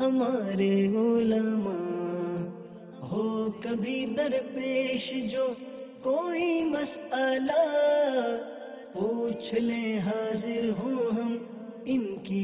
ہمارے علماء ہو کبھی درپیش جو کوئی مسئلہ پوچھ لیں حاضر ہوں ہم ان کی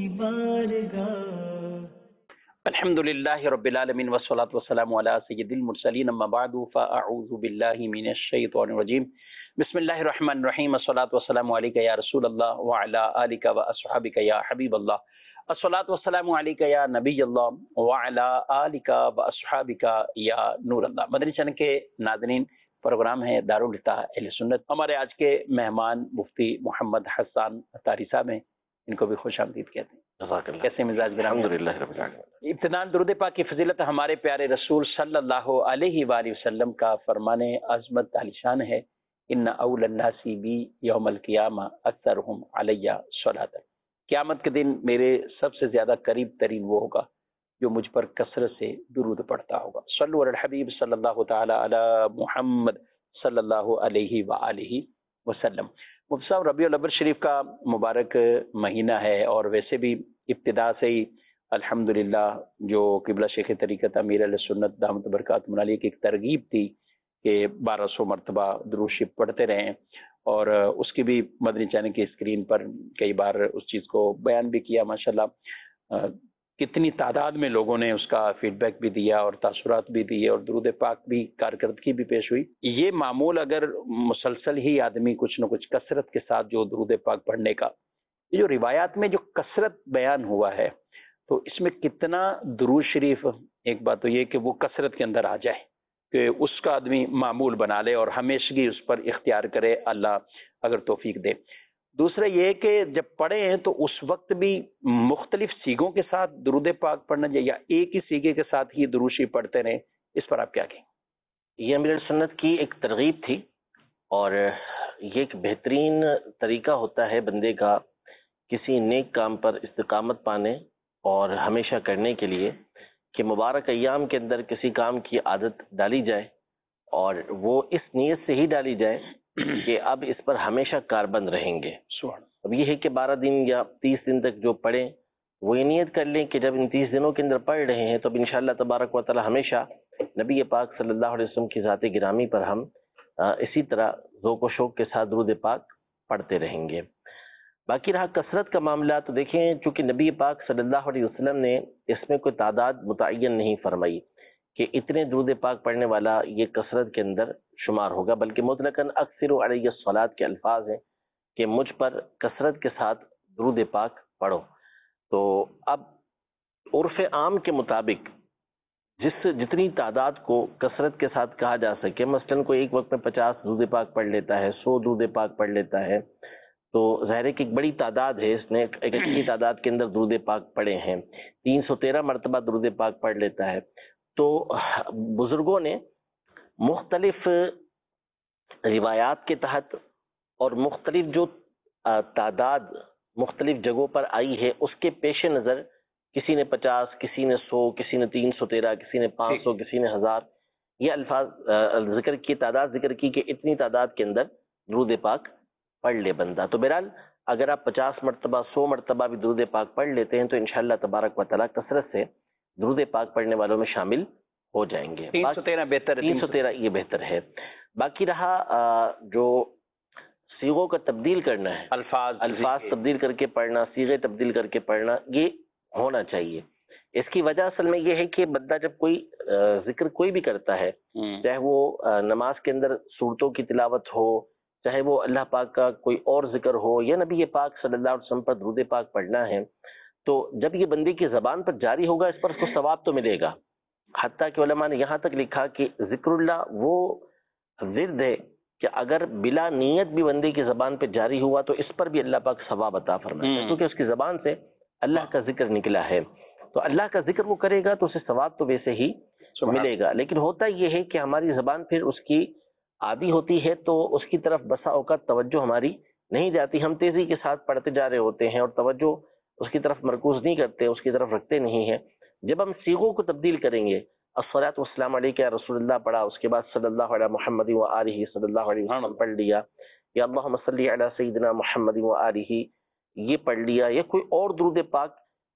بارگاہ۔ الحمد للہ رب العالمین والصلاة والسلام علی سید المرسلین اما بعد فاعوذ باللہ من الشیطان الرجیم بسم اللہ الرحمن الرحیم الصلاة والسلام علیک یا رسول اللہ وعلی آلک واصحابک یا حبیب اللہ الصلاة والسلام علیک یا نبی اللہ وعلی آلک واصحابک یا نور اللہ۔ مدنی چینل کے ناظرین، پروگرام ہے دارالفتاح اہل سنت۔ ہمارے آج کے مہمان مفتی محمد حسان اتاری صاحب ہیں، ان کو بھی خوش آمدید کہتے ہیں۔ کیسے مزاج گرام؟ الحمدللہ رب العالمین۔ ابتداءً درود پاک کی فضیلت ہمارے پیارے رسول صلی اللہ علیہ وآلہ وسلم کا فرمان عظمت عالی شان ہے، ان اول الناس بی یوم القیامہ اکثرہم علیہ صلاۃ۔ قیامت کے دن میرے سب سے زیادہ قریب ترین وہ ہوگا جو مجھ پر کثرت سے درود پڑھتا ہوگا۔ صلو علی الحبیب صلی اللہ تعالی علی محمد صلی اللہ علیہ وآلہ وسلم۔ مفتی صاحب، ربیع الاول شریف کا مبارک مہینہ ہے، اور ویسے بھی ابتدا سے ہی الحمدللہ جو قبلہ شیخ طریقت امیر علیہ سنت دامت برکاتہ علیہ کی ایک ترغیب تھی کہ 1200 مرتبہ درود شریف پڑھتے رہیں، اور اس کی بھی مدنی چینل کی اسکرین پر کئی بار اس چیز کو بیان بھی کیا۔ ماشاءاللہ کتنی تعداد میں لوگوں نے اس کا فیڈ بیک بھی دیا اور تاثرات بھی دیے، اور درود پاک بھی کارکردگی بھی پیش ہوئی۔ یہ معمول اگر مسلسل ہی آدمی کچھ نہ کچھ کثرت کے ساتھ جو درود پاک پڑھنے کا، یہ جو روایات میں جو کثرت بیان ہوا ہے، تو اس میں کتنا درود شریف، ایک بات تو یہ کہ وہ کثرت کے اندر آ جائے کہ اس کا آدمی معمول بنا لے اور ہمیشگی اس پر اختیار کرے، اللہ اگر توفیق دے۔ دوسرا یہ کہ جب پڑھے ہیں تو اس وقت بھی مختلف سیغوں کے ساتھ درود پاک پڑھنا چاہیے، یا ایک ہی سیغے کے ساتھ ہی درود شریف پڑھتے رہیں؟ اس پر آپ کیا کہیں؟ یہ امیر سنت کی ایک ترغیب تھی، اور یہ ایک بہترین طریقہ ہوتا ہے بندے کا کسی نیک کام پر استقامت پانے اور ہمیشہ کرنے کے لیے، کہ مبارک ایام کے اندر کسی کام کی عادت ڈالی جائے، اور وہ اس نیت سے ہی ڈالی جائے کہ اب اس پر ہمیشہ کاربند رہیں گے۔ اب یہ ہے کہ 12 دن یا 30 دن تک جو پڑھیں، وہ یہ نیت کر لیں کہ جب ان 30 دنوں کے اندر پڑھ رہے ہیں تو اب انشاءاللہ تبارک و تعالی ہمیشہ نبی پاک صلی اللہ علیہ وسلم کی ذات گرامی پر ہم اسی طرح ذوق و شوق کے ساتھ درود پاک پڑھتے رہیں گے۔ باقی رہا کثرت کا معاملہ، تو دیکھیں چونکہ نبی پاک صلی اللہ علیہ وسلم نے اس میں کوئی تعداد متعین نہیں فرمائی کہ اتنے درود پاک پڑھنے والا یہ کثرت کے اندر شمار ہوگا، بلکہ مطلقاً اکثر علیہ الصلاۃ کے الفاظ ہیں کہ مجھ پر کثرت کے ساتھ درود پاک پڑھو۔ تو اب عرف عام کے مطابق جتنی تعداد کو کثرت کے ساتھ کہا جا سکے، مثلاً کوئی ایک وقت میں 50 درود پاک پڑھ لیتا ہے، 100 درود پاک پڑھ لیتا ہے، تو ظاہر ہے کہ ایک بڑی تعداد ہے، اس نے ایک اچھی تعداد کے اندر درود پاک پڑھے ہیں، 313 مرتبہ درود پاک پڑھ لیتا ہے۔ تو بزرگوں نے مختلف روایات کے تحت اور مختلف جو تعداد مختلف جگہوں پر آئی ہے اس کے پیش نظر، کسی نے 50، کسی نے 100، کسی نے 313، کسی نے 500، کسی نے 1000، یہ الفاظ ذکر کی، تعداد ذکر کی کہ اتنی تعداد کے اندر درود پاک پڑھ لے بندہ۔ تو بہرحال اگر آپ 50 مرتبہ 100 مرتبہ بھی درود پاک پڑھ لیتے ہیں تو انشاءاللہ تبارک و تعالیٰ کثرت سے درود پاک پڑھنے والوں میں شامل ہو جائیں گے۔ 313 بہتر ہے، 313 یہ بہتر ہے۔ باقی رہا جو صیغوں کا تبدیل کرنا ہے، الفاظ تبدیل کر کے پڑھنا، صیغے تبدیل کر کے پڑھنا، یہ ہونا چاہیے۔ اس کی وجہ اصل میں یہ ہے کہ بندہ جب کوئی ذکر کوئی بھی کرتا ہے، چاہے وہ نماز کے اندر سورتوں کی تلاوت ہو، چاہے وہ اللہ پاک کا کوئی اور ذکر ہو، یا نبی پاک صلی اللہ علیہ وسلم پر درود پاک پڑھنا ہے، تو جب یہ بندے کی زبان پر جاری ہوگا اس پر اس کو ثواب تو ملے گا۔ حتیٰ کہ علماء نے یہاں تک لکھا کہ ذکر اللہ وہ ورد ہے کہ اگر بلا نیت بھی بندے کی زبان پہ جاری ہوا تو اس پر بھی اللہ پاک ثواب عطا فرمائے گا، کیونکہ اس کی زبان سے اللہ کا ذکر نکلا ہے۔ تو اللہ کا ذکر وہ کرے گا تو اسے ثواب تو ویسے ہی ملے گا، لیکن ہوتا یہ ہے کہ ہماری زبان پھر اس کی عادی ہوتی ہے تو اس کی طرف بسا اوقات توجہ ہماری نہیں جاتی، ہم تیزی کے ساتھ پڑھتے جا رہے ہوتے ہیں اور توجہ اس کی طرف مرکوز نہیں کرتے، اس کی طرف رکھتے نہیں ہیں۔ جب ہم صیغوں کو تبدیل کریں گے، الصلاۃ والسلام علیک یا رسول اللہ پڑھا، اس کے بعد صلی اللہ علیہ محمد و آلہ صلی اللہ علیہ وسلم پڑھ لیا، یا اللہم صلی علی سیدنا محمد و آلہ یہ پڑھ لیا، یا کوئی اور درود پاک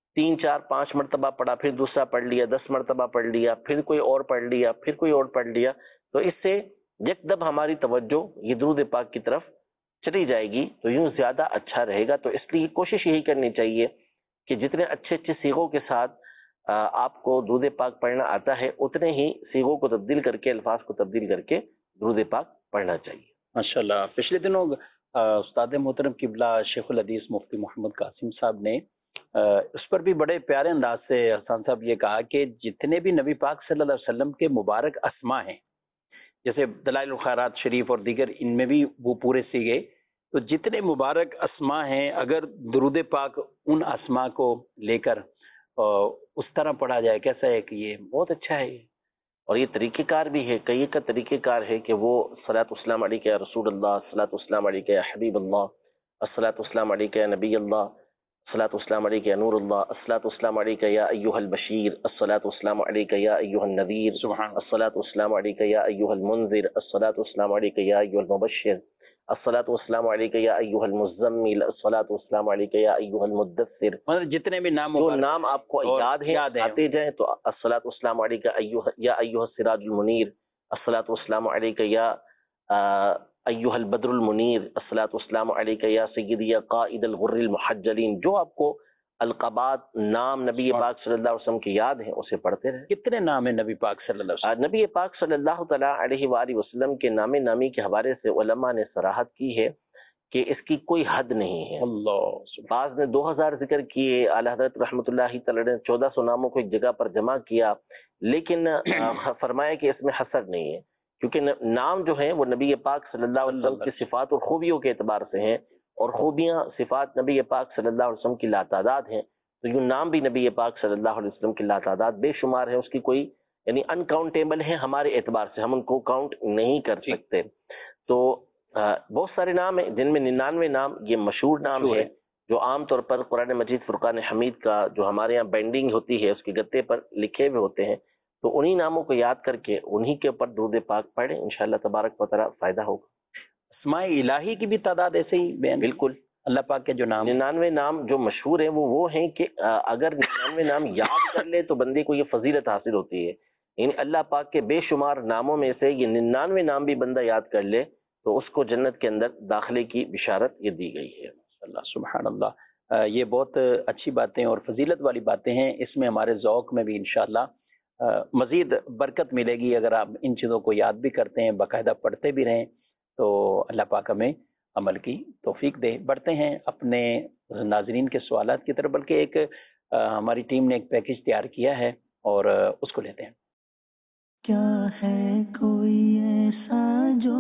3 4 5 مرتبہ پڑھا، پھر دوسرا پڑھ لیا، 10 مرتبہ پڑھ لیا، پھر کوئی اور پڑھ لیا، پھر کوئی اور پڑھ لیا، تو اس سے یکدم ہماری توجہ یہ درود پاک کی طرف چلی جائے گی، تو یوں زیادہ اچھا رہے گا. تو اس لیے کوشش یہی کرنی چاہیے کہ جتنے اچھے اچھے صیغوں کے ساتھ آپ کو درود پاک پڑھنا آتا ہے، اتنے ہی صیغوں کو تبدیل کر کے، الفاظ کو تبدیل کر کے درود پاک پڑھنا چاہیے. ماشاءاللہ. پچھلے دنوں استاد محترم قبلہ شیخ الحدیث مفتی محمد قاسم صاحب نے اس پر بھی بڑے پیارے انداز سے حسان صاحب یہ کہا کہ جتنے بھی نبی پاک صلی اللہ علیہ وسلم کے مبارک اسما ہیں، جیسے دلائل الخیرات شریف اور دیگر، ان میں بھی وہ پورے سیگے، تو جتنے مبارک اسما ہیں اگر درود پاک ان اسما کو لے کر اس طرح پڑھا جائے، کیسا ہے کہ یہ بہت اچھا ہے. اور یہ طریقہ کار بھی ہے، کئی کا طریقہ کار ہے کہ وہ صلاۃ والسلام علیک یا رسول اللہ، صلاۃ والسلام علیک یا حبیب اللہ، الصلاۃ والسلام علیک یا نبی اللہ، الصلاۃ والسلام علیک یا نور اللہ، الصلاۃ والسلام علیک یا ایھا البشیر، الصلاۃ والسلام علیک یا ایھا النذیر، سبحان الصلاۃ والسلام علیک یا ایھا المنذر، الصلاۃ والسلام علیک یا ایھا المبشر، الصلاۃ والسلام علیک یا ایھا المزمل، الصلاۃ والسلام علیک یا ایھا المدثر. مطلب جتنے بھی نام جو نام آپ کو یاد ہیں آتے جائیں تو الصلاۃ والسلام علیک یا ایھا السراج المنیر، الصلاۃ والسلام علیک یا ایھا البدر المنیر، الصلاۃ والسلام علیک یا سیدی یا قائد الغر المحجلین. جو آپ کو القابات نام نبی پاک صلی اللہ علیہ وسلم کی یاد ہیں اسے پڑھتے رہیں. کتنے نام ہیں نبی پاک صلی اللہ علیہ وسلم؟ نبی پاک صلی اللہ تعالیٰ علیہ وآلہ وسلم کے نام نامی کے حوالے سے علماء نے صراحت کی ہے کہ اس کی کوئی حد نہیں ہے. اللہ، بعض نے 2000 ذکر کیے، اعلیٰ حضرت رحمۃ اللہ تعالی نے 1400 ناموں کو ایک جگہ پر جمع کیا، لیکن فرمایا کہ اس میں حصر نہیں ہے، کیونکہ نام جو ہیں وہ نبی پاک صلی اللہ علیہ وسلم کی صفات اور خوبیوں کے اعتبار سے ہیں، اور خوبیاں صفات نبی پاک صلی اللہ علیہ وسلم کی لاتعداد ہیں. تو یہ نام بھی نبی پاک صلی اللہ علیہ وسلم کی لاتعداد بے شمار ہے، اس کی کوئی یعنی انکاؤنٹیبل ہے ہمارے اعتبار سے، ہم ان کو کاؤنٹ نہیں کر سکتے. تو بہت سارے نام ہیں جن میں 99 نام یہ مشہور نام ہے، جو عام طور پر قرآن مجید فرقان حمید کا جو ہمارے یہاں بینڈنگ ہوتی ہے اس کے گتے پر لکھے ہوئے ہوتے ہیں. تو انہی ناموں کو یاد کر کے انہی کے اوپر درود پاک پڑھیں، انشاءاللہ تبارک و تعالی فائدہ ہوگا. اسماء الہی کی بھی تعداد ایسے ہی بیان؟ بالکل. اللہ پاک کے جو نام 99 نام جو مشہور ہیں وہ ہیں کہ اگر 99 نام یاد کر لے تو بندے کو یہ فضیلت حاصل ہوتی ہے. یعنی اللہ پاک کے بے شمار ناموں میں سے یہ 99 نام بھی بندہ یاد کر لے تو اس کو جنت کے اندر داخلے کی بشارت یہ دی گئی ہے. اللہ سبحان اللہ. یہ بہت اچھی باتیں اور فضیلت والی باتیں ہیں، اس میں ہمارے ذوق میں بھی انشاءاللہ مزید برکت ملے گی اگر آپ ان چیزوں کو یاد بھی کرتے ہیں، باقاعدہ پڑھتے بھی رہیں، تو اللہ پاک ہمیں عمل کی توفیق دے. بڑھتے ہیں اپنے ناظرین کے سوالات کی طرف، بلکہ ایک ہماری ٹیم نے ایک پیکج تیار کیا ہے اور اس کو لیتے ہیں. کیا ہے کوئی ایسا جو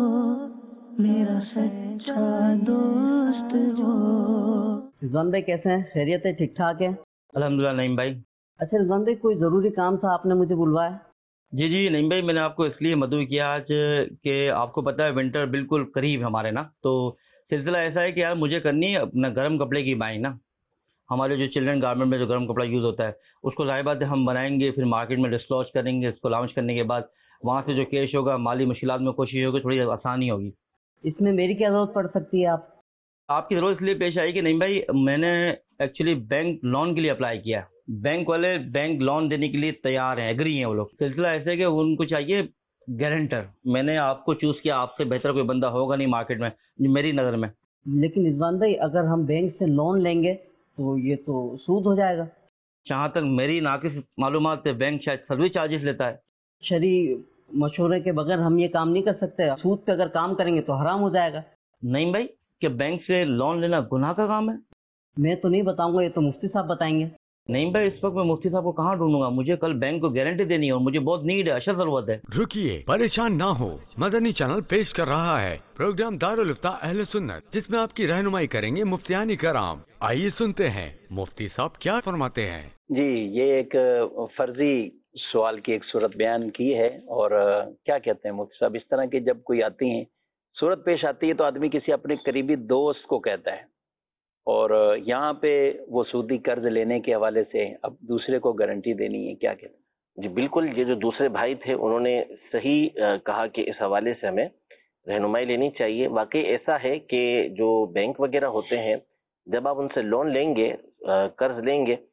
میرا سچا دوست ہو. رضوان بھائی کیسے ہیں؟ خیریت ہے؟ ٹھیک ٹھاک ہے؟ الحمدللہ. نعیم بھائی. اچھا رضوان بھائی، کوئی ضروری کام تھا، آپ نے مجھے بلوایا؟ جی نعیم بھائی، میں نے آپ کو اس لیے مدعو کیا آج کہ آپ کو پتہ ہے ونٹر بالکل قریب ہے ہمارے نا، تو سلسلہ ایسا ہے کہ یار مجھے کرنی ہے اپنا گرم کپڑے کی بائنگ نا. ہمارے جو چلڈرن گارمنٹ میں جو گرم کپڑا یوز ہوتا ہے اس کو ظاہر بات ہے ہم بنائیں گے، پھر مارکیٹ میں ڈسکلوز کریں گے، اس کو لانچ کرنے کے بعد وہاں سے جو کیش ہوگا مالی مشکلات میں کوشش ہوگی تھوڑی آسانی ہوگی. اس میں میری کیا ضرورت پڑ سکتی ہے؟ آپ کی ضرورت اس لیے پیش آئی کہ نہیں بھائی، میں نے ایکچولی بینک لون کے لیے اپلائی کیا. بینک والے بینک لون دینے کے لیے تیار ہیں، ایگری ہیں وہ لوگ. سلسلہ ایسے ہے کہ ان کو چاہیے گارنٹر. میں نے آپ کو چوز کیا، آپ سے بہتر کوئی بندہ ہوگا نہیں مارکیٹ میں میری نظر میں. لیکن رضوان بھائی اگر ہم بینک سے لون لیں گے تو یہ تو سود ہو جائے گا. جہاں تک میری ناقص معلومات سے بینک شاید سروس چارجز لیتا ہے. شرعی مشورے کے بغیر ہم یہ کام نہیں کر سکتے. سود پہ اگر کام کریں گے تو حرام ہو جائے گا. نہیں بھائی، کہ بینک سے لون لینا گناہ کا کام ہے؟ میں تو نہیں بتاؤں گا، یہ تو مفتی صاحب بتائیں گے. نہیں بھائی، اس وقت میں مفتی صاحب کو کہاں ڈھونڈوں گا؟ مجھے کل بینک کو گارنٹی دینی ہے اور مجھے بہت نیڈ ہے، اشد ضرورت ہے. رکیے، پریشان نہ ہو. مدنی چینل پیش کر رہا ہے پروگرام دارالفتہ اہل سنت، جس میں آپ کی رہنمائی کریں گے مفتیان کرام. آئیے سنتے ہیں مفتی صاحب کیا فرماتے ہیں. جی، یہ ایک فرضی سوال کی ایک صورت بیان کی ہے، اور کیا کہتے ہیں مفتی صاحب، اس طرح کی جب کوئی آتی ہیں صورت پیش آتی ہے تو آدمی کسی اپنے قریبی دوست کو کہتا ہے، اور یہاں پہ وہ سودی قرض لینے کے حوالے سے اب دوسرے کو گارنٹی دینی ہے، کیا کہتے ہیں؟ جی بالکل، یہ جو دوسرے بھائی تھے انہوں نے صحیح کہا کہ اس حوالے سے ہمیں رہنمائی لینی چاہیے. واقعی ایسا ہے کہ جو بینک وغیرہ ہوتے ہیں جب آپ ان سے لون لیں گے، قرض لیں گے،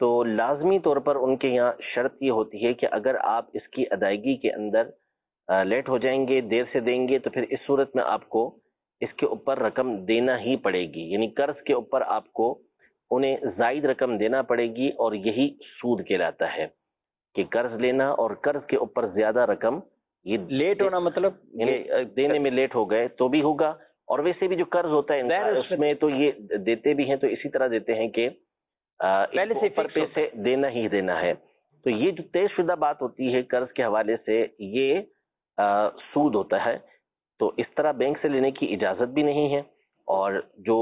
تو لازمی طور پر ان کے یہاں شرط یہ ہوتی ہے کہ اگر آپ اس کی ادائیگی کے اندر لیٹ ہو جائیں گے، دیر سے دیں گے، تو پھر اس صورت میں آپ کو اس کے اوپر رقم دینا ہی پڑے گی، یعنی قرض کے اوپر آپ کو انہیں زائد رقم دینا پڑے گی، اور یہی سود کہلاتا ہے کہ قرض لینا اور قرض کے اوپر زیادہ رقم، یہ لیٹ ہونا مطلب دینے میں لیٹ ہو گئے تو بھی ہوگا، اور ویسے بھی جو قرض ہوتا ہے اس میں تو یہ دیتے بھی ہیں تو اسی طرح دیتے ہیں کہ پہلے سے اوپر پیسے دینا ہی دینا ہے. تو یہ جو طے شدہ بات ہوتی ہے قرض کے حوالے سے، یہ سود ہوتا ہے. تو اس طرح بینک سے لینے کی اجازت بھی نہیں ہے. اور جو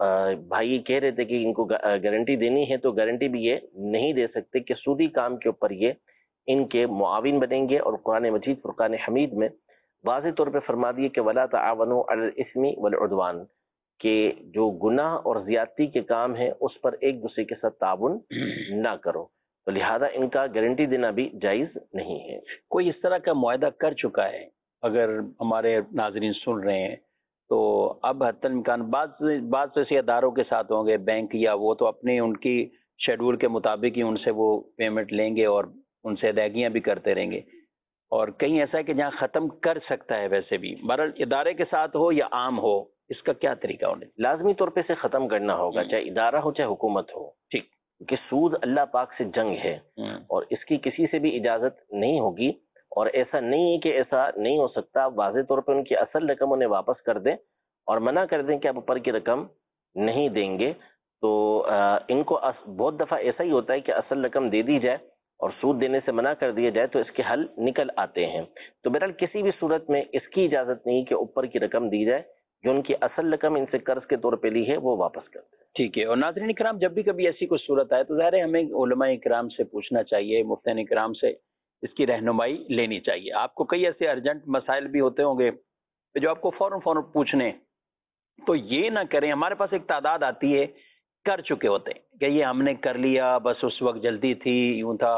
بھائی کہہ رہے تھے کہ ان کو گارنٹی دینی ہے، تو گارنٹی بھی یہ نہیں دے سکتے کہ سودی کام کے اوپر یہ ان کے معاون بنیں گے. اور قرآن مجید فرقان حمید میں واضح طور پہ فرما دیے کہ وَلَا تَعَاوَنُوا عَلَى الْإِثْمِ وَالْعُدْوَانِ، کہ جو گناہ اور زیادتی کے کام ہیں اس پر ایک دوسرے کے ساتھ تعاون نہ کرو. تو لہذا ان کا گارنٹی دینا بھی جائز نہیں ہے. کوئی اس طرح کا معاہدہ کر چکا ہے، اگر ہمارے ناظرین سن رہے ہیں تو اب حتی الامکان بعض ایسے اداروں کے ساتھ ہوں گے، بینک یا وہ تو اپنے ان کی شیڈول کے مطابق ہی ان سے وہ پیمنٹ لیں گے اور ان سے ادائیگیاں بھی کرتے رہیں گے. اور کہیں ایسا ہے کہ جہاں ختم کر سکتا ہے، ویسے بھی بہرحال ادارے کے ساتھ ہو یا عام ہو، اس کا کیا طریقہ ہونا؟ لازمی طور پہ سے ختم کرنا ہوگا، چاہے ادارہ ہو چاہے حکومت ہو. ٹھیک، کہ سود اللہ پاک سے جنگ ہے اور اس کی کسی سے بھی اجازت نہیں ہوگی. اور ایسا نہیں ہے کہ ایسا نہیں ہو سکتا، واضح طور پر ان کی اصل رقم انہیں واپس کر دیں اور منع کر دیں کہ آپ اوپر کی رقم نہیں دیں گے. تو ان کو بہت دفعہ ایسا ہی ہوتا ہے کہ اصل رقم دے دی جائے اور سود دینے سے منع کر دیا جائے تو اس کے حل نکل آتے ہیں. تو بہرحال کسی بھی صورت میں اس کی اجازت نہیں کہ اوپر کی رقم دی جائے، جو ان کی اصل رقم ان سے قرض کے طور پہ لی ہے وہ واپس کر دیں. ٹھیک ہے. اور ناظرین اکرام، جب بھی کبھی ایسی کوئی صورت آئے تو ظاہر ہے ہمیں علماء اکرام سے پوچھنا چاہیے، مفتیان اکرام سے اس کی رہنمائی لینی چاہیے. آپ کو کئی ایسے ارجنٹ مسائل بھی ہوتے ہوں گے جو آپ کو فوراً پوچھنے، تو یہ نہ کریں. ہمارے پاس ایک تعداد آتی ہے کر چکے ہوتے ہیں کہ یہ ہم نے کر لیا، بس اس وقت جلدی تھی، یوں تھا،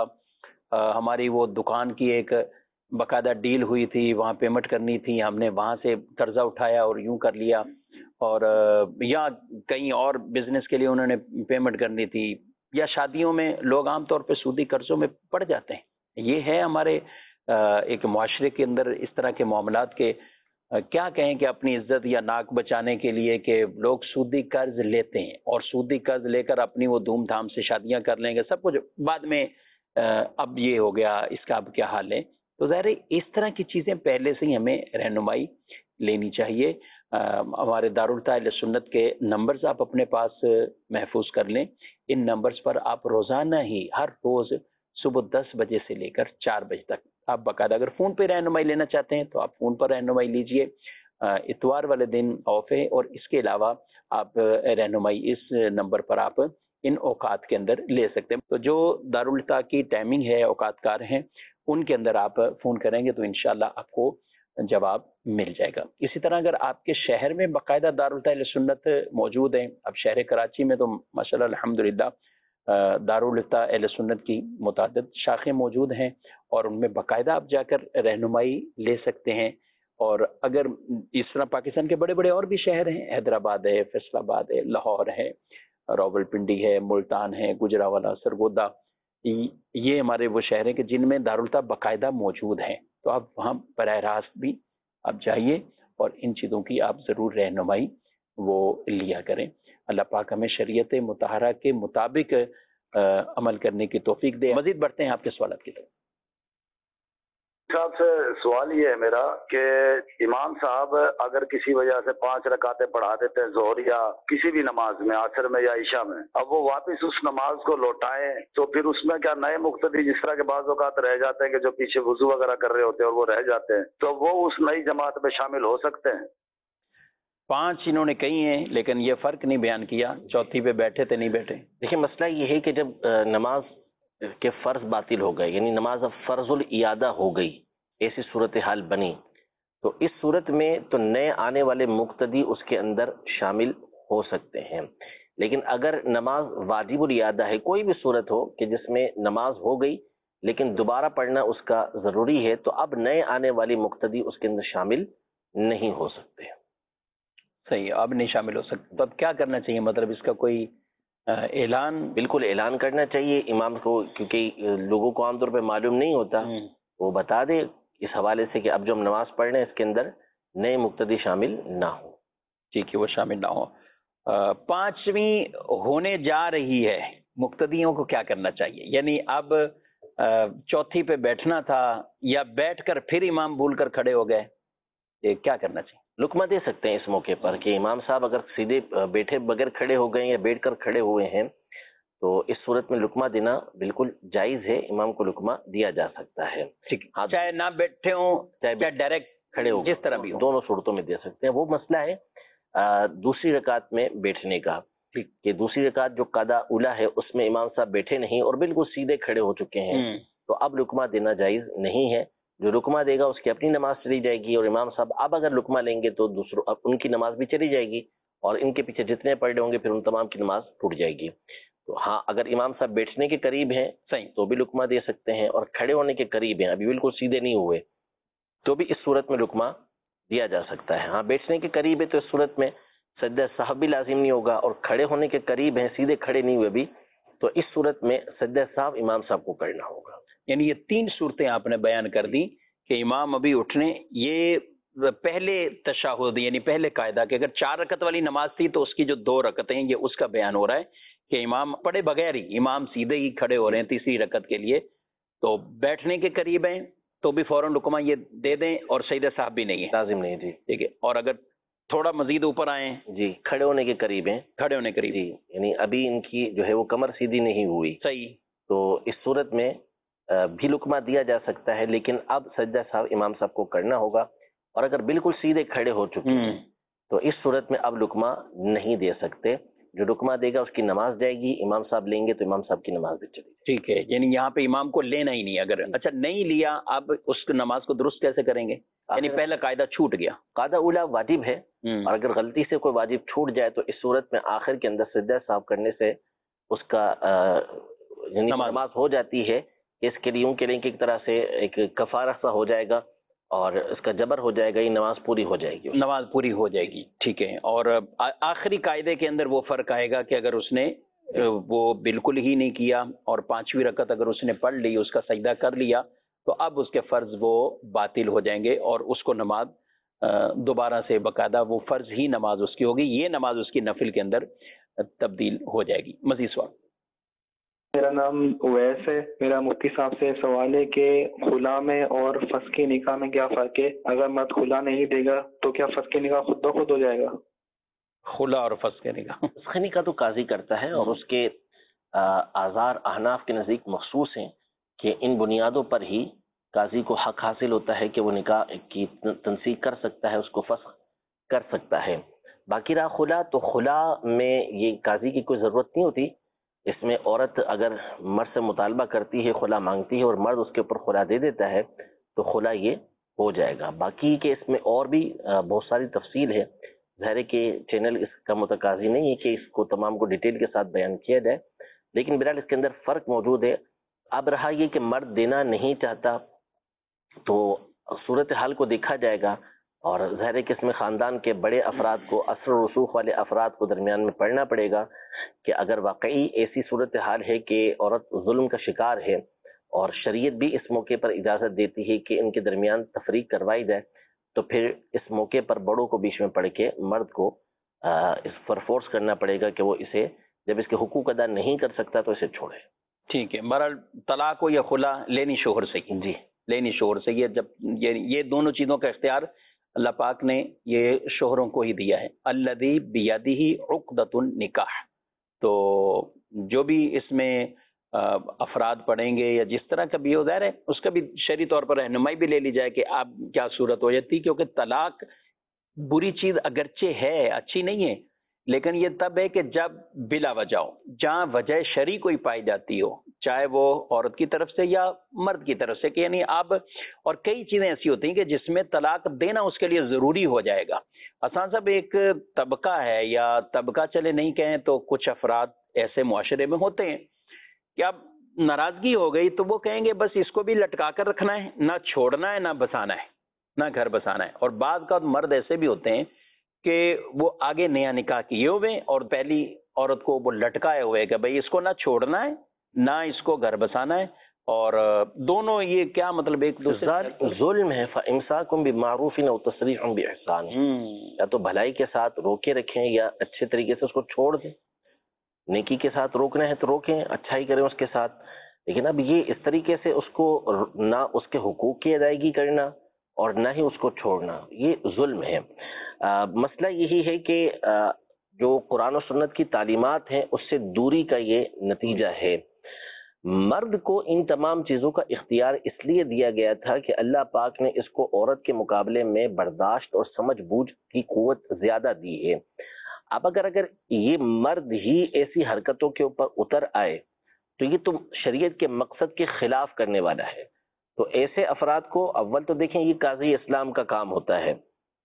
ہماری وہ دکان کی ایک باقاعدہ ڈیل ہوئی تھی، وہاں پیمنٹ کرنی تھی، ہم نے وہاں سے قرضہ اٹھایا اور یوں کر لیا، اور یا کہیں اور بزنس کے لیے انہوں نے پیمنٹ کرنی تھی، یا شادیوں میں لوگ عام طور پہ سودی قرضوں میں پڑ جاتے ہیں. یہ ہے ہمارے ایک معاشرے کے اندر اس طرح کے معاملات کے کیا کہیں کہ اپنی عزت یا ناک بچانے کے لیے کہ لوگ سودی قرض لیتے ہیں اور سودی قرض لے کر اپنی وہ دھوم دھام سے شادیاں کر لیں گے، سب کچھ بعد میں اب یہ ہو گیا، اس کا اب کیا حال ہے. تو ظاہر اس طرح کی چیزیں پہلے سے ہی ہمیں رہنمائی لینی چاہیے. ہمارے دارالفتہ اہل سنت کے نمبرز آپ اپنے پاس محفوظ کر لیں. ان نمبرز پر آپ روزانہ ہی ہر روز صبح 10 بجے سے لے کر 4 بجے تک آپ باقاعدہ اگر فون پہ رہنمائی لینا چاہتے ہیں تو آپ فون پر رہنمائی لیجئے. اتوار والے دن آف ہے، اور اس کے علاوہ آپ رہنمائی اس نمبر پر آپ ان اوقات کے اندر لے سکتے ہیں. تو جو دارالفتہ کی ٹائمنگ ہے، اوقات کار ہیں، ان کے اندر آپ فون کریں گے تو انشاءاللہ آپ کو جواب مل جائے گا. اسی طرح اگر آپ کے شہر میں باقاعدہ دارالفتہ اہل سنت موجود ہیں، اب شہر کراچی میں تو ماشاءاللہ الحمدللہ دارالفتہ اہل سنت کی متعدد شاخیں موجود ہیں اور ان میں باقاعدہ آپ جا کر رہنمائی لے سکتے ہیں. اور اگر اس طرح پاکستان کے بڑے بڑے اور بھی شہر ہیں، حیدرآباد ہے، فیصل آباد ہے، لاہور ہے، راول پنڈی ہے، ملتان ہے، گجراوالا، سرگودا، یہ ہمارے وہ شہر ہیں کہ جن میں دارالفتہ باقاعدہ موجود ہیں. تو آپ وہاں براہ راست بھی آپ جائیے اور ان چیزوں کی آپ ضرور رہنمائی وہ لیا کریں. اللہ پاک ہمیں شریعت مطہرہ کے مطابق عمل کرنے کی توفیق دے. مزید بڑھتے ہیں آپ کے سوالات کی طرف. صاحب سے سوال یہ ہے میرا کہ امام صاحب اگر کسی وجہ سے 5 رکعتیں پڑھا دیتے ہیں ظہر یا کسی بھی نماز میں، عصر میں یا عشاء میں، اب وہ واپس اس نماز کو لوٹائیں تو پھر اس میں کیا نئے مقتدی جس طرح کے بعض اوقات رہ جاتے ہیں کہ جو پیچھے وضو وغیرہ کر رہے ہوتے ہیں اور وہ رہ جاتے ہیں، تو وہ اس نئی جماعت میں شامل ہو سکتے ہیں؟ 5 انہوں نے کہی ہیں لیکن یہ فرق نہیں بیان کیا چوتھی پہ بیٹھے تھے نہیں بیٹھے. دیکھیں مسئلہ یہ ہے کہ جب نماز کے فرض باطل ہو گئے، یعنی نماز اب فرض الاعادہ ہو گئی، ایسی صورتحال بنی، تو اس صورت میں تو نئے آنے والے مقتدی اس کے اندر شامل ہو سکتے ہیں. لیکن اگر نماز واجب الاعادہ ہے، کوئی بھی صورت ہو کہ جس میں نماز ہو گئی لیکن دوبارہ پڑھنا اس کا ضروری ہے، تو اب نئے آنے والی مقتدی اس کے اندر شامل نہیں ہو سکتے. صحیح، اب نہیں شامل ہو سکتے. تو اب کیا کرنا چاہیے؟ مطلب اس کا کوئی اعلان بالکل اعلان کرنا چاہیے امام کو، کیونکہ لوگوں کو عام طور پہ معلوم نہیں ہوتا، وہ بتا دے اس حوالے سے کہ اب جو ہم نماز پڑھ رہے ہیں اس کے اندر نئے مقتدی شامل نہ ہو. ٹھیک ہے، وہ شامل نہ ہو. پانچویں ہونے جا رہی ہے، مقتدیوں کو کیا کرنا چاہیے؟ یعنی اب چوتھی پہ بیٹھنا تھا یا بیٹھ کر پھر امام بھول کر کھڑے ہو گئے، یہ کیا کرنا چاہیے؟ لقمہ دے سکتے ہیں اس موقع پر کہ امام صاحب اگر سیدھے بیٹھے بغیر کھڑے ہو گئے یا بیٹھ کر کھڑے ہوئے ہیں تو اس صورت میں لقمہ دینا بالکل جائز ہے، امام کو لقمہ دیا جا سکتا ہے. چاہے نہ بیٹھے ہوں چاہے ڈائریکٹ کھڑے ہو، جس طرح بھی ہو، دونوں صورتوں میں دے سکتے ہیں. وہ مسئلہ ہے دوسری رکعت میں بیٹھنے کا، کہ دوسری رکعت جو قضا اولا ہے اس میں امام صاحب بیٹھے نہیں اور بالکل سیدھے کھڑے ہو چکے ہیں، تو اب لقمہ دینا جائز نہیں ہے. جو لقمہ دے گا اس کی اپنی نماز چلی جائے گی، اور امام صاحب اب اگر لقمہ لیں گے تو اب ان کی نماز بھی چلی جائے گی، اور ان کے پیچھے جتنے پڑھے ہوں گے پھر ان تمام کی نماز ٹوٹ جائے گی. تو ہاں، اگر امام صاحب بیٹھنے کے قریب ہیں صحیح تو بھی لقمہ دے سکتے ہیں، اور کھڑے ہونے کے قریب ہیں ابھی بالکل سیدھے نہیں ہوئے تو بھی اس صورت میں لقمہ دیا جا سکتا ہے. ہاں، بیٹھنے کے قریب ہے تو اس صورت میں سجدہ صاحب بھی لازم نہیں ہوگا، اور کھڑے ہونے کے قریب ہیں سیدھے کھڑے نہیں ہوئے بھی تو اس صورت میں سجدہ صاحب امام صاحب کو کرنا ہوگا. یعنی یہ تین صورتیں آپ نے بیان کر دی کہ امام ابھی اٹھنے، یہ پہلے تشہد یعنی پہلے قاعدہ کہ اگر 4 رکعت والی نماز تھی تو اس کی جو 2 رکعتیں ہیں، یہ اس کا بیان ہو رہا ہے کہ امام پڑھے بغیر ہی امام سیدھے ہی کھڑے ہو رہے ہیں تیسری رکعت کے لیے، تو بیٹھنے کے قریب ہیں تو بھی فوراً لقمہ یہ دے دیں، اور سجدہ صاحب بھی نہیں ہے، لازم نہیں. جی ٹھیک ہے. اور اگر تھوڑا مزید اوپر آئیں، جی کھڑے ہونے کے قریب ہیں، کھڑے ہونے قریب، جی یعنی ابھی ان کی جو ہے وہ کمر سیدھی نہیں ہوئی، صحیح، تو اس صورت میں بھی لقمہ دیا جا سکتا ہے، لیکن اب سجدہ صاحب امام صاحب کو کرنا ہوگا. اور اگر بالکل سیدھے کھڑے ہو چکے ہیں تو اس صورت میں اب لقمہ نہیں دے سکتے. جو لقمہ دے گا اس کی نماز جائے گی، امام صاحب لیں گے تو امام صاحب کی نماز بھی چلے گی. ٹھیک ہے. یعنی یہاں پہ امام کو لینا ہی نہیں، اگر اچھا نہیں لیا اب اس نماز کو درست کیسے کریں گے؟ یعنی پہلا قاعدہ چھوٹ گیا، قاعدہ اولا واجب ہے، اور اگر غلطی سے کوئی واجب چھوٹ جائے تو اس صورت میں آخر کے اندر سجدہ صاحب کرنے سے اس کا یعنی نماز ہو جاتی ہے. اس کے لیے یوں کہ ایک طرح سے ایک کفارہ سا ہو جائے گا اور اس کا جبر ہو جائے گا، یہ نماز پوری ہو جائے گی، نماز پوری ہو جائے گی. ٹھیک ہے. اور آخری قاعدے کے اندر وہ فرق آئے گا کہ اگر اس نے وہ بالکل ہی نہیں کیا اور 5ویں رکعت اگر اس نے پڑھ لی، اس کا سجدہ کر لیا، تو اب اس کے فرض وہ باطل ہو جائیں گے اور اس کو نماز دوبارہ سے باقاعدہ وہ فرض ہی نماز اس کی ہوگی، یہ نماز اس کی نفل کے اندر تبدیل ہو جائے گی. مزید سوال. میرا نام اویس ہے. میرا مفتی صاحب سے سوال ہے کہ خلا میں اور فسخ نکاح میں کیا فرق ہے؟ اگر مرد خلا نہیں دے گا تو کیا فسخ نکاح خود بخود ہو جائے گا؟ خلا اور فسخ نکاح، فسخ نکاح تو قاضی کرتا ہے، اور اس کے آزار احناف کے نزدیک مخصوص ہیں کہ ان بنیادوں پر ہی قاضی کو حق حاصل ہوتا ہے کہ وہ نکاح کی تنسیخ کر سکتا ہے، اس کو فسخ کر سکتا ہے. باقی رہا خلا، تو خلا میں یہ قاضی کی کوئی ضرورت نہیں ہوتی. اس میں عورت اگر مرد سے مطالبہ کرتی ہے، خلا مانگتی ہے اور مرد اس کے اوپر خلا دے دیتا ہے تو خلا یہ ہو جائے گا. باقی کہ اس میں اور بھی بہت ساری تفصیل ہے، ظاہر ہے کہ چینل اس کا متقاضی نہیں ہے کہ اس کو تمام کو ڈیٹیل کے ساتھ بیان کیا جائے، لیکن بہرحال اس کے اندر فرق موجود ہے. اب رہا یہ کہ مرد دینا نہیں چاہتا تو صورتحال کو دیکھا جائے گا، اور ظاہر ہے کہ اس میں خاندان کے بڑے افراد کو، اثر و رسوخ والے افراد کو درمیان میں پڑھنا پڑے گا کہ اگر واقعی ایسی صورتحال ہے کہ عورت ظلم کا شکار ہے اور شریعت بھی اس موقع پر اجازت دیتی ہے کہ ان کے درمیان تفریق کروائی جائے، تو پھر اس موقع پر بڑوں کو بیچ میں پڑھ کے مرد کو اس پر فورس کرنا پڑے گا کہ وہ اسے جب اس کے حقوق ادا نہیں کر سکتا تو اسے چھوڑے. ٹھیک ہے. بہرحال طلاق ہو یا خلا لینی شوہر سے، جی لینی شوہر سے. یہ جب یہ دونوں چیزوں کا اختیار اللہ پاک نے یہ شوہروں کو ہی دیا ہے. الذی بیدہ عقدۃ النکاح. تو جو بھی اس میں افراد پڑھیں گے یا جس طرح کا بھی ہو، ظاہر ہے اس کا بھی شرعی طور پر رہنمائی بھی لے لی جائے کہ آپ کیا صورت ہو جاتی، کیونکہ طلاق بری چیز اگرچہ ہے، اچھی نہیں ہے، لیکن یہ تب ہے کہ جب بلا وجہ ہو، جہاں وجہ شرعی کوئی پائی جاتی ہو، چاہے وہ عورت کی طرف سے یا مرد کی طرف سے، کہ یعنی اب اور کئی چیزیں ایسی ہوتی ہیں کہ جس میں طلاق دینا اس کے لیے ضروری ہو جائے گا. آسان صاحب ایک طبقہ ہے، یا طبقہ چلے نہیں کہیں تو کچھ افراد ایسے معاشرے میں ہوتے ہیں کہ اب ناراضگی ہو گئی تو وہ کہیں گے بس اس کو بھی لٹکا کر رکھنا ہے، نہ چھوڑنا ہے نہ بسانا ہے، نہ گھر بسانا ہے. اور بعض کا مرد ایسے بھی ہوتے ہیں کہ وہ آگے نیا نکاح کیے ہوئے اور پہلی عورت کو وہ لٹکائے ہوئے کہ بھائی اس کو نہ چھوڑنا ہے نہ اس کو گھر بسانا ہے، اور دونوں یہ کیا مطلب ایک دوسرے ظلم ہے. فَإِمْسَاكُمْ بِمَعْرُوفٍ أَوْ تَسْرِيحٌ بِإِحْسَانٍ، یا تو بھلائی کے ساتھ روکے رکھیں یا اچھے طریقے سے اس کو چھوڑ دیں. نیکی کے ساتھ روکنا ہے تو روکیں، اچھائی کریں اس کے ساتھ. لیکن اب یہ اس طریقے سے اس کو نہ اس کے حقوق کی ادائیگی کرنا اور نہ ہی اس کو چھوڑنا، یہ ظلم ہے. مسئلہ یہی ہے کہ جو قرآن و سنت کی تعلیمات ہیں اس سے دوری کا یہ نتیجہ ہے. مرد کو ان تمام چیزوں کا اختیار اس لیے دیا گیا تھا کہ اللہ پاک نے اس کو عورت کے مقابلے میں برداشت اور سمجھ بوجھ کی قوت زیادہ دی ہے. اب اگر یہ مرد ہی ایسی حرکتوں کے اوپر اتر آئے تو یہ تو شریعت کے مقصد کے خلاف کرنے والا ہے. تو ایسے افراد کو اول تو دیکھیں، یہ قاضی اسلام کا کام ہوتا ہے،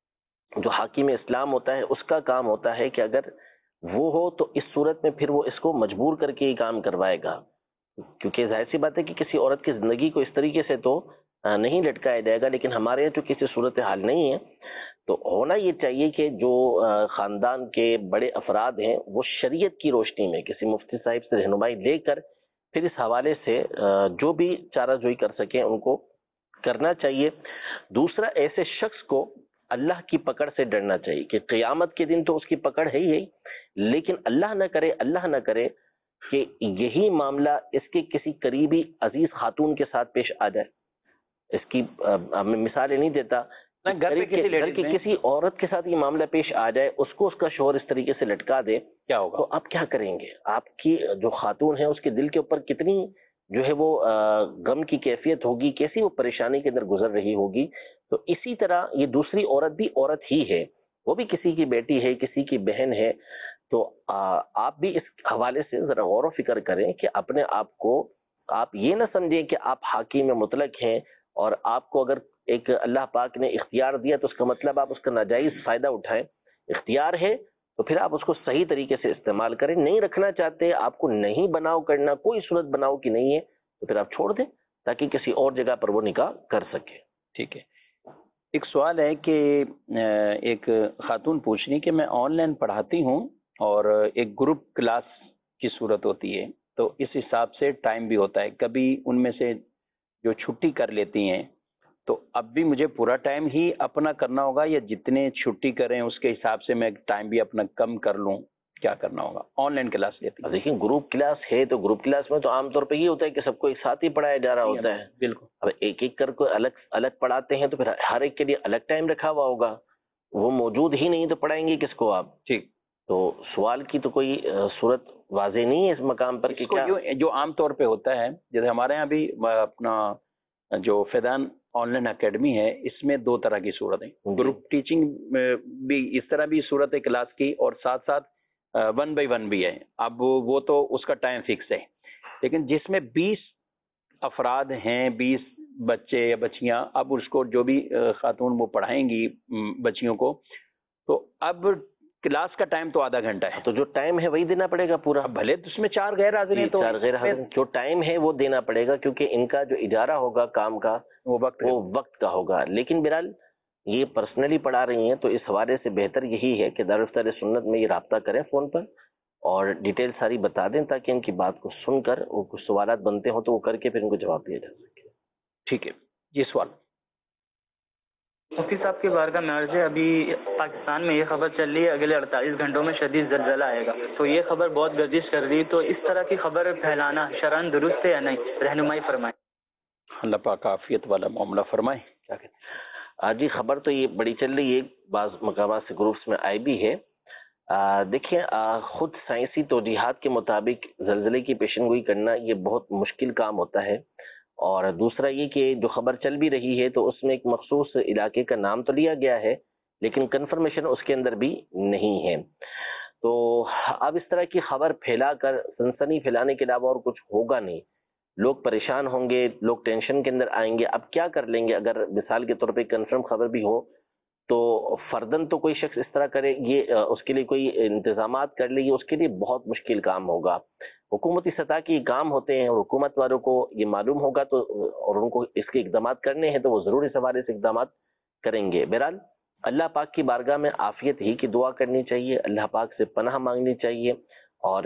جو حاکم اسلام ہوتا ہے اس کا کام ہوتا ہے کہ اگر وہ ہو تو اس صورت میں پھر وہ اس کو مجبور کر کے یہ کام کروائے گا، کیونکہ ظاہر سی بات ہے کہ کسی عورت کی زندگی کو اس طریقے سے تو نہیں لٹکایا جائے گا. لیکن ہمارے یہاں جو کسی صورتحال نہیں ہے، تو ہونا یہ چاہیے کہ جو خاندان کے بڑے افراد ہیں وہ شریعت کی روشنی میں کسی مفتی صاحب سے رہنمائی لے کر پھر اس حوالے سے جو بھی چارہ جوئی کر سکیں ان کو کرنا چاہیے. دوسرا، ایسے شخص کو اللہ کی پکڑ سے ڈرنا چاہیے کہ قیامت کے دن تو اس کی پکڑ ہے ہی، لیکن اللہ نہ کرے کہ یہی معاملہ اس کے کسی قریبی عزیز خاتون کے ساتھ پیش آ جائے. اس کی میں مثالیں نہیں دیتا، گھر کی کسی عورت کے ساتھ یہ معاملہ پیش آ جائے، اس کو اس کا شوہر اس طریقے سے لٹکا دے، کیا ہوگا؟ تو آپ کیا کریں گے؟ آپ کی جو خاتون ہے اس کے دل کے اوپر کتنی جو ہے وہ غم کی کیفیت ہوگی، کیسی وہ پریشانی کے اندر گزر رہی ہوگی. تو اسی طرح یہ دوسری عورت بھی عورت ہی ہے، وہ بھی کسی کی بیٹی ہے، کسی کی بہن ہے. تو آپ بھی اس حوالے سے ذرا غور و فکر کریں کہ اپنے آپ کو آپ یہ نہ سمجھیں کہ آپ حاکم مطلق ہیں، اور آپ کو اگر ایک اللہ پاک نے اختیار دیا تو اس کا مطلب آپ اس کا ناجائز فائدہ اٹھائیں. اختیار ہے تو پھر آپ اس کو صحیح طریقے سے استعمال کریں. نہیں رکھنا چاہتے، آپ کو نہیں بناؤ کرنا، کوئی صورت بناؤ کی نہیں ہے، تو پھر آپ چھوڑ دیں تاکہ کسی اور جگہ پر وہ نکاح کر سکے. ٹھیک ہے. ایک سوال ہے کہ ایک خاتون پوچھ رہی کہ میں آن لائن پڑھاتی ہوں اور ایک گروپ کلاس کی صورت ہوتی ہے، تو اس حساب سے ٹائم بھی ہوتا ہے. کبھی ان میں سے جو چھٹی کر لیتی ہیں تو اب بھی مجھے پورا ٹائم ہی اپنا کرنا ہوگا، یا جتنے چھٹی کریں اس کے حساب سے میں ٹائم بھی اپنا کم کر لوں؟ کیا کرنا ہوگا؟ آن لائن کلاس لیتی ہیں. دیکھیں، گروپ کلاس ہے تو گروپ کلاس میں تو عام طور پہ یہ ہوتا ہے کہ سب کو ایک ساتھ ہی پڑھایا جا رہا ہوتا ہے. بالکل. اب ایک ایک کر کو الگ پڑھاتے ہیں تو پھر ہر ایک کے لیے الگ ٹائم رکھا ہوا ہوگا. وہ موجود ہی نہیں تو پڑھائیں گے کس کو آپ؟ ٹھیک. تو سوال کی تو کوئی صورت واضح نہیں ہے اس مقام پر کہ جو عام طور پہ ہوتا ہے، جیسے ہمارے یہاں بھی اپنا جو فیضان آن لائن اکیڈمی ہے، اس میں دو طرح کی صورتیں، گروپ ٹیچنگ بھی اس طرح بھی صورت ہے کلاس کی، اور ساتھ ساتھ 1 by 1 بھی ہے. اب وہ تو اس کا ٹائم فکس ہے، لیکن جس میں 20 افراد ہیں، 20 بچے یا بچیاں، اب اس کو جو بھی خاتون وہ پڑھائیں گی بچیوں کو، تو اب کلاس کا ٹائم تو آدھا گھنٹہ ہے، تو جو ٹائم ہے وہی دینا پڑے گا پورا. بھلے اس میں 4 غیر حاضر ہیں تو 4 غیر حاضر، جو ٹائم ہے وہ دینا پڑے گا، کیونکہ ان کا جو اجارہ ہوگا کام کا وہ وقت کا ہوگا. لیکن بہرحال یہ پرسنلی پڑھا رہی ہیں تو اس حوالے سے بہتر یہی ہے کہ دارالفتا سنت میں یہ رابطہ کریں فون پر اور ڈیٹیل ساری بتا دیں، تاکہ ان کی بات کو سن کر وہ کچھ سوالات بنتے ہوں تو وہ کر کے پھر ان کو جواب دیا جا سکے. ٹھیک ہے. یہ سوال مفتی صاحب کی بارگاہ میں عرض ہے، ابھی پاکستان میں یہ خبر چل رہی ہے اگلے 48 گھنٹوں میں شدید زلزلہ آئے گا، تو یہ خبر بہت گردش کر رہی ہے، تو اس طرح کی خبر پھیلانا شرعاً درست ہے یا نہیں؟ رہنمائی فرمائیں. اللہ پاک عافیت والا معاملہ فرمائیں. کیا کہتے ہیں؟ جی، خبر تو یہ بڑی چل رہی ہے، بعض مقامات سے گروپس میں آئی بھی ہے. دیکھیں، خود سائنسی توجیحات کے مطابق زلزلے کی پیشن گوئی کرنا یہ بہت مشکل کام ہوتا ہے. اور دوسرا یہ کہ جو خبر چل بھی رہی ہے تو اس میں ایک مخصوص علاقے کا نام تو لیا گیا ہے، لیکن کنفرمیشن اس کے اندر بھی نہیں ہے. تو اب اس طرح کی خبر پھیلا کر سنسنی پھیلانے کے علاوہ اور کچھ ہوگا نہیں. لوگ پریشان ہوں گے، لوگ ٹینشن کے اندر آئیں گے. اب کیا کر لیں گے؟ اگر مثال کے طور پہ کنفرم خبر بھی ہو تو فردن تو کوئی شخص اس طرح کرے، یہ اس کے لیے کوئی انتظامات کر لے، یہ اس کے لیے بہت مشکل کام ہوگا. حکومتی سطح کے کام ہوتے ہیں اور حکومت والوں کو یہ معلوم ہوگا تو اور ان کو اس کے اقدامات کرنے ہیں تو وہ ضرور اس حوالے سے اقدامات کریں گے. بہرحال اللہ پاک کی بارگاہ میں عافیت ہی کی دعا کرنی چاہیے، اللہ پاک سے پناہ مانگنی چاہیے، اور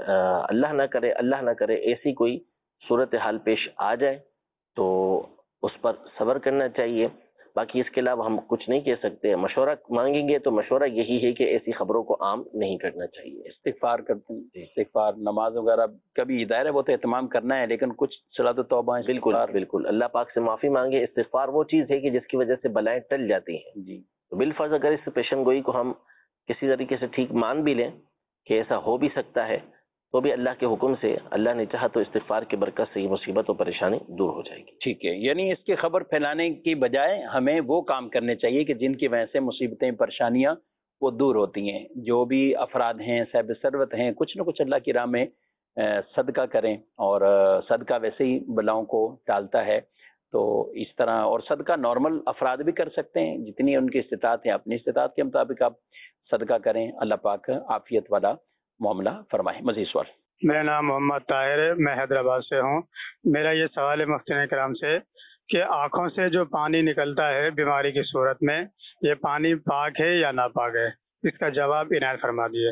اللہ نہ کرے ایسی کوئی صورتحال پیش آ جائے تو اس پر صبر کرنا چاہیے۔ باقی اس کے علاوہ ہم کچھ نہیں کہہ سکتے۔ مشورہ مانگیں گے تو مشورہ یہی ہے کہ ایسی خبروں کو عام نہیں کرنا چاہیے۔ استغفار کرتے ہیں، استغفار، نماز وغیرہ کبھی ظاہر ہے وہ تو اہتمام کرنا ہے، لیکن کچھ صلاۃ و توبہ، بالکل اللہ پاک سے معافی مانگے۔ استغفار وہ چیز ہے کہ جس کی وجہ سے بلائیں ٹل جاتی ہیں جی، تو بالفرض اگر اس پیشن گوئی کو ہم کسی طریقے سے ٹھیک مان بھی لیں کہ ایسا ہو بھی سکتا ہے، تو بھی اللہ کے حکم سے اللہ نے چاہا تو استغفار کی برکت سے یہ مصیبت اور پریشانی دور ہو جائے گی۔ ٹھیک ہے، یعنی اس کی خبر پھیلانے کی بجائے ہمیں وہ کام کرنے چاہیے کہ جن کی وجہ سے مصیبتیں، پریشانیاں وہ دور ہوتی ہیں۔ جو بھی افراد ہیں، صاحب ثروت ہیں، کچھ نہ کچھ اللہ کی راہ میں صدقہ کریں، اور صدقہ ویسے ہی بلاؤں کو ٹالتا ہے، تو اس طرح، اور صدقہ نارمل افراد بھی کر سکتے ہیں، جتنی ان کی استطاعت ہے اپنی استطاعت کے مطابق آپ صدقہ کریں۔ اللہ پاک عافیت والا معاملہ فرمائے۔ مزید سوال؟ میرا نام محمد طاہر ہے، میں حیدرآباد سے ہوں۔ میرا یہ سوال ہے مفتیان کرام سے کہ آنکھوں سے جو پانی نکلتا ہے بیماری کی صورت میں، یہ پانی پاک ہے یا ناپاک ہے؟ اس کا جواب عنایت فرما دیے۔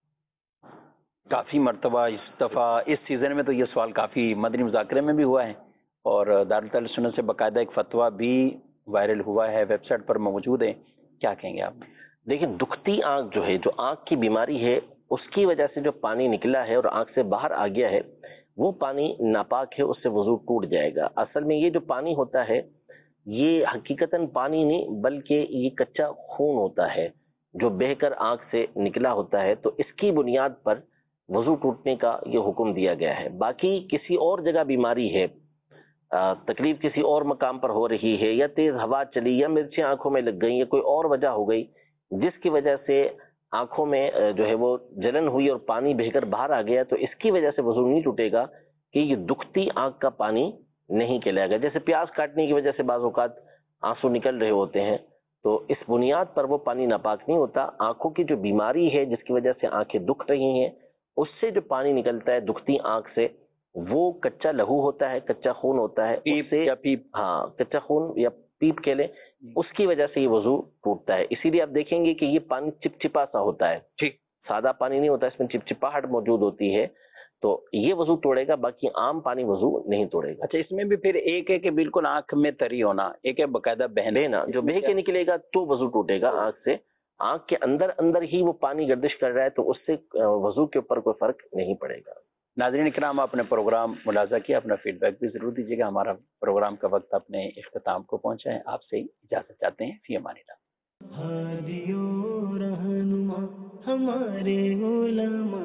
کافی مرتبہ اس دفعہ اس سیزن میں تو یہ سوال کافی مدنی مذاکرے میں بھی ہوا ہے، اور دارالحکومت سنت سے باقاعدہ ایک فتویٰ بھی وائرل ہوا ہے، ویب سائٹ پر موجود ہے۔ کیا کہیں گے آپ؟ دیکھیں، دکھتی آنکھ جو ہے، جو آنکھ کی بیماری ہے، اس کی وجہ سے جو پانی نکلا ہے اور آنکھ سے باہر آ گیا ہے، وہ پانی ناپاک ہے، اس سے وضو ٹوٹ جائے گا۔ اصل میں یہ جو پانی ہوتا ہے یہ حقیقتاً پانی نہیں بلکہ یہ کچا خون ہوتا ہے جو بہہ کر آنکھ سے نکلا ہوتا ہے، تو اس کی بنیاد پر وضو ٹوٹنے کا یہ حکم دیا گیا ہے۔ باقی کسی اور جگہ بیماری ہے، تکلیف کسی اور مقام پر ہو رہی ہے، یا تیز ہوا چلی، یا مرچیں آنکھوں میں لگ گئی، یا کوئی اور وجہ ہو گئی جس کی وجہ سے آنکھوں میں جو ہے وہ جلن ہوئی اور پانی بہہ کر باہر آ گیا، تو اس کی وجہ سے وضو نہیں ٹوٹے گا کہ یہ دکھتی آنکھ کا پانی نہیں کہلائے گا۔ جیسے پیاز کاٹنے کی وجہ سے بعض اوقات آنسو نکل رہے ہوتے ہیں، تو اس بنیاد پر وہ پانی ناپاک نہیں ہوتا۔ آنکھوں کی جو بیماری ہے جس کی وجہ سے آنکھیں دکھ رہی ہیں، اس سے جو پانی نکلتا ہے دکھتی آنکھ سے، وہ کچا لہو ہوتا ہے، کچا خون ہوتا ہے، پیپ یا پیپ، ہاں کچا خون یا پیپ کہہ لیں، اس کی وجہ سے یہ وضو ٹوٹتا ہے۔ اسی لیے آپ دیکھیں گے کہ یہ پانی چپچپا سا ہوتا ہے، ٹھیک، سادہ پانی نہیں ہوتا، اس میں چپچپاہٹ موجود ہوتی ہے، تو یہ وضو توڑے گا، باقی عام پانی وضو نہیں توڑے گا۔ اچھا، اس میں بھی پھر ایک ہے کہ بالکل آنکھ میں تری ہونا، ایک ہے باقاعدہ بہنا، جو بہہ کے نکلے گا تو وضو ٹوٹے گا آنکھ سے۔ آنکھ کے اندر ہی وہ پانی گردش کر رہا ہے تو اس سے وضو کے اوپر کوئی فرق نہیں پڑے گا۔ ناظرین کرام، آپ نے پروگرام ملاحظہ کیا، اپنا فیڈ بیک بھی ضرور دیجیے گا۔ ہمارا پروگرام کا وقت اپنے اختتام کو پہنچا ہے، آپ سے اجازت چاہتے ہیں، فی امان اللہ۔ ہادیو رہنما ہمارے علماء،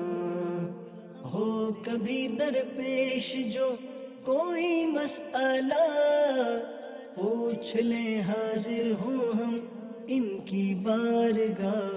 ہو کبھی درپیش جو کوئی مسئلہ، پوچھ لیں حاضر ہوں ہم ان کی بارگاہ